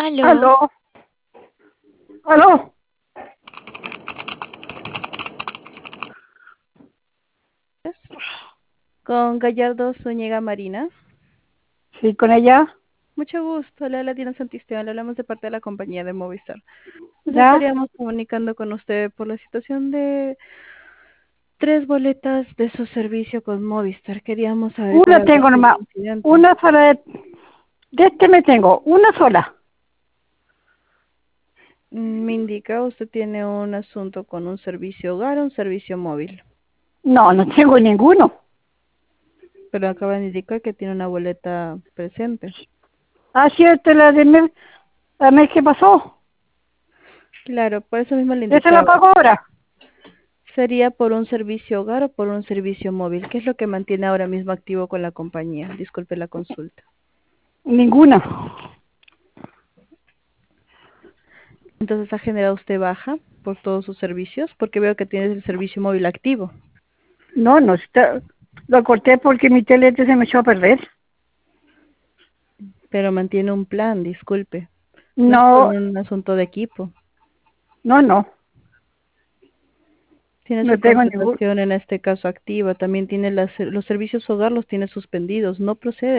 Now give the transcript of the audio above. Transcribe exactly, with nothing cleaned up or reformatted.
Aló, Aló, aló, con Gallardo Zúñiga Marina. sí, con ella, Mucho gusto, le habla Diana Santisteban, le hablamos de parte de la compañía de Movistar. Nos ya. estaríamos comunicando con usted por la situación de tres boletas de su servicio con Movistar. Queríamos saber cuál Una había tengo sido el nomás, incidente. una sola de, de este me tengo, una sola. Mm, Me indica, usted tiene un asunto con un servicio hogar o un servicio móvil, No, no tengo ninguno. pero acaba de indicar que tiene una boleta presente. Ah, cierto, la de mes, la mes que pasó. Claro, por eso mismo le Esa la indicaba. pago ahora. ¿Sería por un servicio hogar o por un servicio móvil? ¿Qué es lo que mantiene ahora mismo activo con la compañía? Disculpe la consulta. Ninguna. Entonces, ¿ha generado usted baja por todos sus servicios? Porque veo que tienes el servicio móvil activo, No, no está. Lo corté porque mi tele se me echó a perder. pero mantiene un plan, disculpe. No es por No, un asunto de equipo. no, no. Tiene No su tengo ningún. contratación en este caso activa. También tiene las- los servicios hogar, los tiene suspendidos. No procede